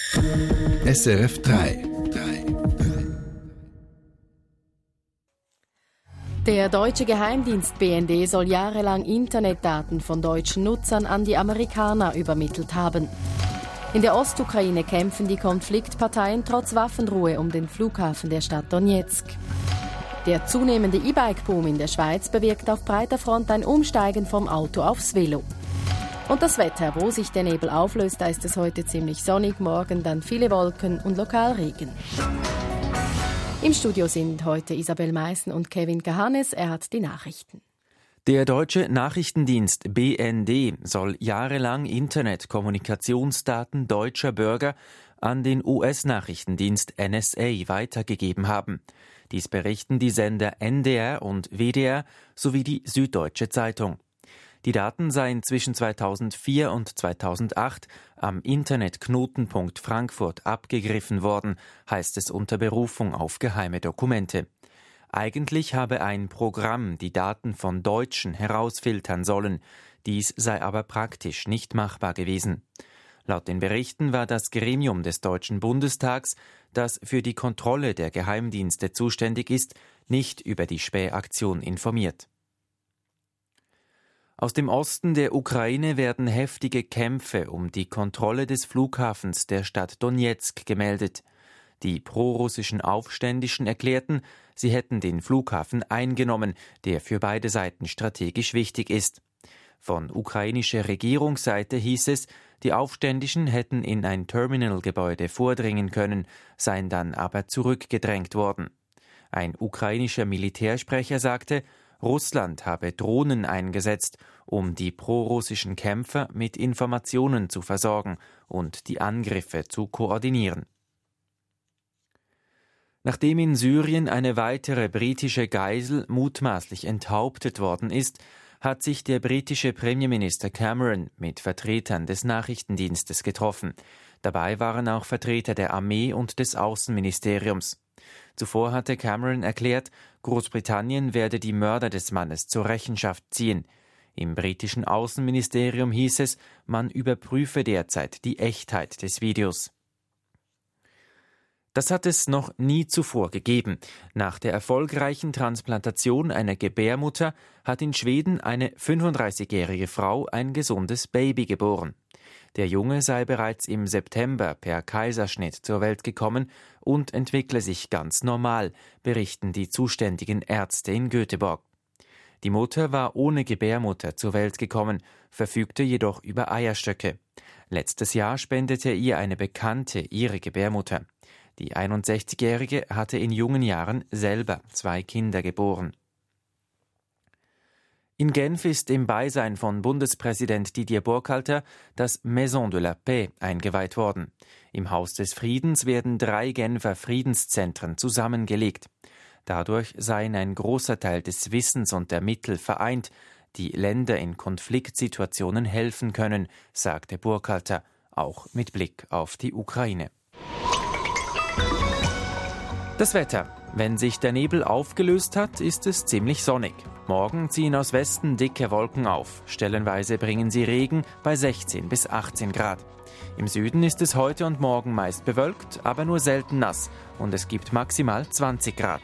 SRF 3. Der deutsche Geheimdienst BND soll jahrelang Internetdaten von deutschen Nutzern an die Amerikaner übermittelt haben. In der Ostukraine kämpfen die Konfliktparteien trotz Waffenruhe um den Flughafen der Stadt Donezk. Der zunehmende E-Bike-Boom in der Schweiz bewirkt auf breiter Front ein Umsteigen vom Auto aufs Velo. Und das Wetter, wo sich der Nebel auflöst, da ist es heute ziemlich sonnig, morgen dann viele Wolken und lokal Regen. Im Studio sind heute Isabel Meissen und Kevin Kahanes. Er hat die Nachrichten. Der deutsche Nachrichtendienst BND soll jahrelang Internetkommunikationsdaten deutscher Bürger an den US-Nachrichtendienst NSA weitergegeben haben. Dies berichten die Sender NDR und WDR sowie die Süddeutsche Zeitung. Die Daten seien zwischen 2004 und 2008 am Internetknotenpunkt Frankfurt abgegriffen worden, heißt es unter Berufung auf geheime Dokumente. Eigentlich habe ein Programm die Daten von Deutschen herausfiltern sollen. Dies sei aber praktisch nicht machbar gewesen. Laut den Berichten war das Gremium des Deutschen Bundestags, das für die Kontrolle der Geheimdienste zuständig ist, nicht über die Spähaktion informiert. Aus dem Osten der Ukraine werden heftige Kämpfe um die Kontrolle des Flughafens der Stadt Donezk gemeldet. Die prorussischen Aufständischen erklärten, sie hätten den Flughafen eingenommen, der für beide Seiten strategisch wichtig ist. Von ukrainischer Regierungsseite hieß es, die Aufständischen hätten in ein Terminalgebäude vordringen können, seien dann aber zurückgedrängt worden. Ein ukrainischer Militärsprecher sagte, Russland habe Drohnen eingesetzt, um die prorussischen Kämpfer mit Informationen zu versorgen und die Angriffe zu koordinieren. Nachdem in Syrien eine weitere britische Geisel mutmaßlich enthauptet worden ist, hat sich der britische Premierminister Cameron mit Vertretern des Nachrichtendienstes getroffen. Dabei waren auch Vertreter der Armee und des Außenministeriums. Zuvor hatte Cameron erklärt, Großbritannien werde die Mörder des Mannes zur Rechenschaft ziehen. Im britischen Außenministerium hieß es, man überprüfe derzeit die Echtheit des Videos. Das hat es noch nie zuvor gegeben. Nach der erfolgreichen Transplantation einer Gebärmutter hat in Schweden eine 35-jährige Frau ein gesundes Baby geboren. Der Junge sei bereits im September per Kaiserschnitt zur Welt gekommen und entwickle sich ganz normal, berichten die zuständigen Ärzte in Göteborg. Die Mutter war ohne Gebärmutter zur Welt gekommen, verfügte jedoch über Eierstöcke. Letztes Jahr spendete ihr eine Bekannte ihre Gebärmutter. Die 61-Jährige hatte in jungen Jahren selber 2 Kinder geboren. In Genf ist im Beisein von Bundespräsident Didier Burkhalter das Maison de la Paix eingeweiht worden. Im Haus des Friedens werden 3 Genfer Friedenszentren zusammengelegt. Dadurch seien ein großer Teil des Wissens und der Mittel vereint, die Länder in Konfliktsituationen helfen können, sagte Burkhalter, auch mit Blick auf die Ukraine. Das Wetter. Wenn sich der Nebel aufgelöst hat, ist es ziemlich sonnig. Morgen ziehen aus Westen dicke Wolken auf. Stellenweise bringen sie Regen bei 16 bis 18 Grad. Im Süden ist es heute und morgen meist bewölkt, aber nur selten nass. Und es gibt maximal 20 Grad.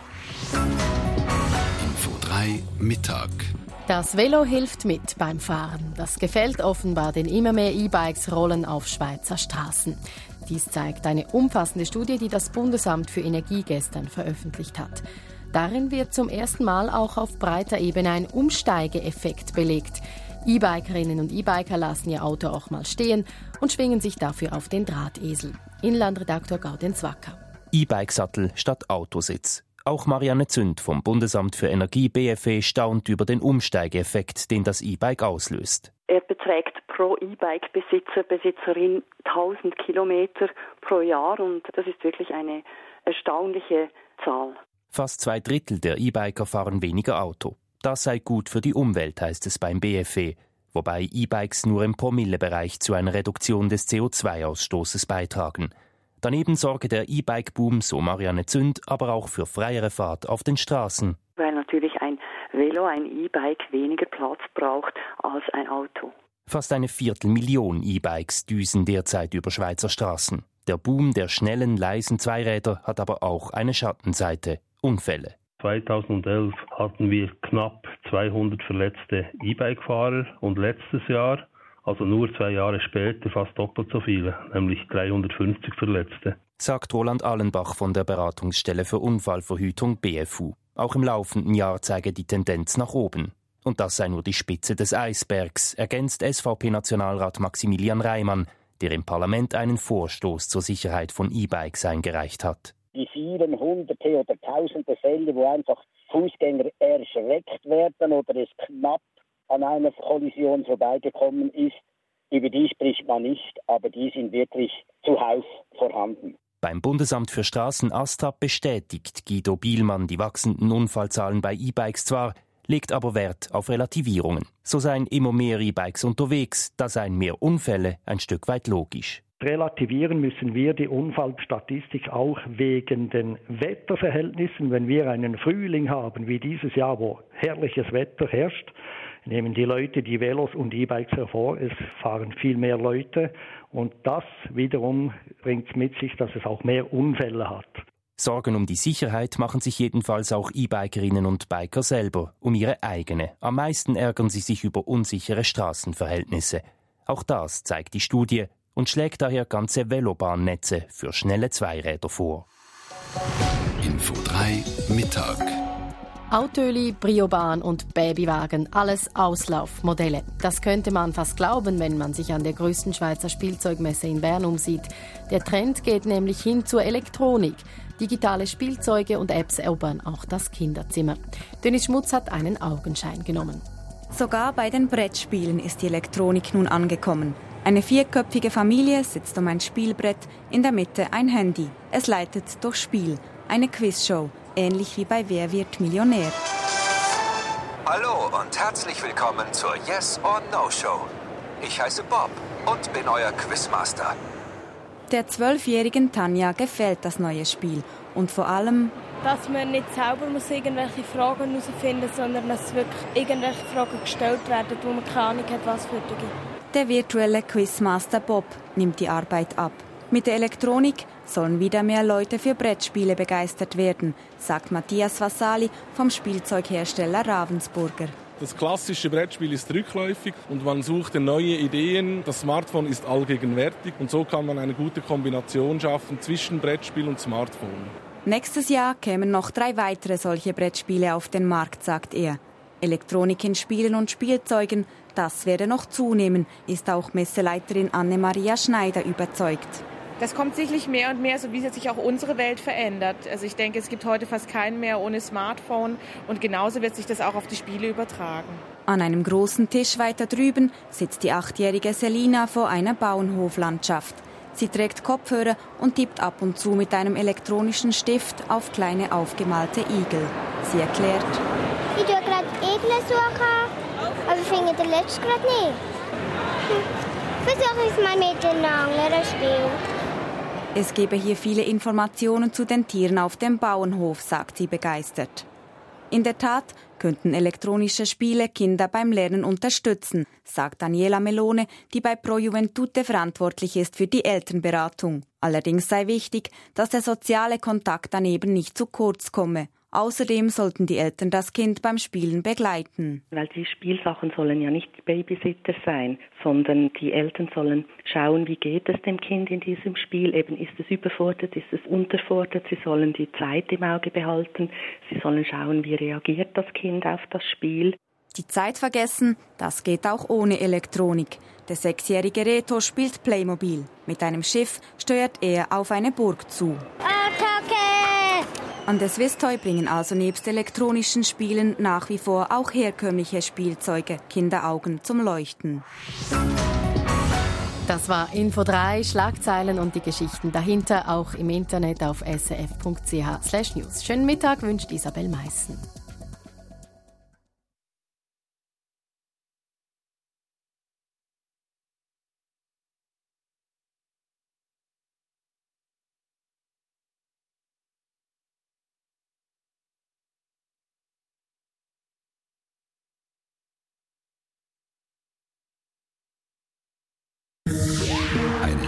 Info 3 Mittag. Das Velo hilft mit beim Fahren. Das gefällt offenbar den immer mehr E-Bikes rollen auf Schweizer Straßen. Dies zeigt eine umfassende Studie, die das Bundesamt für Energie gestern veröffentlicht hat. Darin wird zum ersten Mal auch auf breiter Ebene ein Umsteigeeffekt belegt. E-Bikerinnen und E-Biker lassen ihr Auto auch mal stehen und schwingen sich dafür auf den Drahtesel. Inlandredaktor Gaudenz Wacker. E-Bike-Sattel statt Autositz. Auch Marianne Zünd vom Bundesamt für Energie BFE staunt über den Umsteigeeffekt, den das E-Bike auslöst. Er beträgt pro E-Bike-Besitzer, Besitzerin 1000 Kilometer pro Jahr und das ist wirklich eine erstaunliche Zahl. Fast 2/3 der E-Biker fahren weniger Auto. Das sei gut für die Umwelt, heißt es beim BFE, wobei E-Bikes nur im Promillebereich zu einer Reduktion des CO2-Ausstoßes beitragen. Daneben sorge der E-Bike-Boom, so Marianne Zünd, aber auch für freiere Fahrt auf den Straßen. Weil natürlich ein Velo, ein E-Bike weniger Platz braucht als ein Auto. Fast 250.000 E-Bikes düsen derzeit über Schweizer Straßen. Der Boom der schnellen, leisen Zweiräder hat aber auch eine Schattenseite: Unfälle. 2011 hatten wir knapp 200 verletzte E-Bike-Fahrer und letztes Jahr, also nur 2 Jahre später, fast doppelt so viele, nämlich 350 Verletzte. Sagt Roland Allenbach von der Beratungsstelle für Unfallverhütung BFU. Auch im laufenden Jahr zeige die Tendenz nach oben. Und das sei nur die Spitze des Eisbergs, ergänzt SVP-Nationalrat Maximilian Reimann, der im Parlament einen Vorstoß zur Sicherheit von E-Bikes eingereicht hat. Die vielen Hunderte oder Tausende Fälle, wo einfach Fußgänger erschreckt werden oder es knapp an einer Kollision vorbeigekommen ist, über die spricht man nicht, aber die sind wirklich zuhauf vorhanden. Beim Bundesamt für Straßen AStA bestätigt Guido Bielmann die wachsenden Unfallzahlen bei E-Bikes zwar, legt aber Wert auf Relativierungen. So seien immer mehr E-Bikes unterwegs, da seien mehr Unfälle ein Stück weit logisch. Relativieren müssen wir die Unfallstatistik auch wegen den Wetterverhältnissen. Wenn wir einen Frühling haben, wie dieses Jahr, wo herrliches Wetter herrscht, nehmen die Leute die Velos und E-Bikes hervor. Es fahren viel mehr Leute und das wiederum bringt mit sich, dass es auch mehr Unfälle hat. Sorgen um die Sicherheit machen sich jedenfalls auch E-Bikerinnen und Biker selber, um ihre eigene. Am meisten ärgern sie sich über unsichere Straßenverhältnisse. Auch das zeigt die Studie und schlägt daher ganze Velobahnnetze für schnelle Zweiräder vor. Info 3 Mittag. Autoli, Briobahn und Babywagen, alles Auslaufmodelle. Das könnte man fast glauben, wenn man sich an der grössten Schweizer Spielzeugmesse in Bern umsieht. Der Trend geht nämlich hin zur Elektronik. Digitale Spielzeuge und Apps erobern auch das Kinderzimmer. Dennis Schmutz hat einen Augenschein genommen. Sogar bei den Brettspielen ist die Elektronik nun angekommen. Eine 4-köpfige Familie sitzt um ein Spielbrett, in der Mitte ein Handy. Es leitet durch Spiel, eine Quizshow, ähnlich wie bei Wer wird Millionär. Hallo und herzlich willkommen zur Yes or No Show. Ich heiße Bob und bin euer Quizmaster. Der 12-jährigen Tanja gefällt das neue Spiel und vor allem, dass man nicht selber irgendwelche Fragen herausfinden muss, sondern dass wirklich irgendwelche Fragen gestellt werden, wo man keine Ahnung hat, was für die gibt. Der virtuelle Quizmaster Bob nimmt die Arbeit ab. Mit der Elektronik sollen wieder mehr Leute für Brettspiele begeistert werden, sagt Matthias Vassali vom Spielzeughersteller Ravensburger. Das klassische Brettspiel ist rückläufig und man sucht neue Ideen. Das Smartphone ist allgegenwärtig und so kann man eine gute Kombination schaffen zwischen Brettspiel und Smartphone. Nächstes Jahr kämen noch 3 weitere solche Brettspiele auf den Markt, sagt er. Elektronik in Spielen und Spielzeugen, das werde noch zunehmen, ist auch Messeleiterin Anne-Maria Schneider überzeugt. Das kommt sicherlich mehr und mehr, so wie sich auch unsere Welt verändert. Also ich denke, es gibt heute fast keinen mehr ohne Smartphone und genauso wird sich das auch auf die Spiele übertragen. An einem großen Tisch weiter drüben sitzt die 8-jährige Selina vor einer Bauernhoflandschaft. Sie trägt Kopfhörer und tippt ab und zu mit einem elektronischen Stift auf kleine aufgemalte Igel. Sie erklärt: Ich tue gerade Igel suchen, aber ich finde den letzten gerade nicht. Versuche es mal mit einem anderen Spiel. Es gebe hier viele Informationen zu den Tieren auf dem Bauernhof, sagt sie begeistert. In der Tat könnten elektronische Spiele Kinder beim Lernen unterstützen, sagt Daniela Melone, die bei Pro Juventute verantwortlich ist für die Elternberatung. Allerdings sei wichtig, dass der soziale Kontakt daneben nicht zu kurz komme. Außerdem sollten die Eltern das Kind beim Spielen begleiten. Weil die Spielsachen sollen ja nicht Babysitter sein, sondern die Eltern sollen schauen, wie geht es dem Kind in diesem Spiel. Eben, ist es überfordert, ist es unterfordert. Sie sollen die Zeit im Auge behalten. Sie sollen schauen, wie reagiert das Kind auf das Spiel. Die Zeit vergessen, das geht auch ohne Elektronik. Der 6-jährige Reto spielt Playmobil. Mit einem Schiff steuert er auf eine Burg zu. An der Swisstoy bringen also nebst elektronischen Spielen nach wie vor auch herkömmliche Spielzeuge Kinderaugen zum Leuchten. Das war Info 3, Schlagzeilen und die Geschichten dahinter, auch im Internet auf srf.ch/news. Schönen Mittag wünscht Isabel Meissen.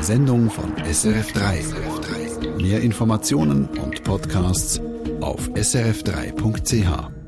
Eine Sendung von SRF3. Mehr Informationen und Podcasts auf srf3.ch.